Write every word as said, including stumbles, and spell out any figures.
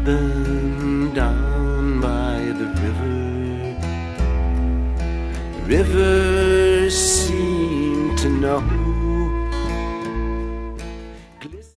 them down by the river. The river seemed to know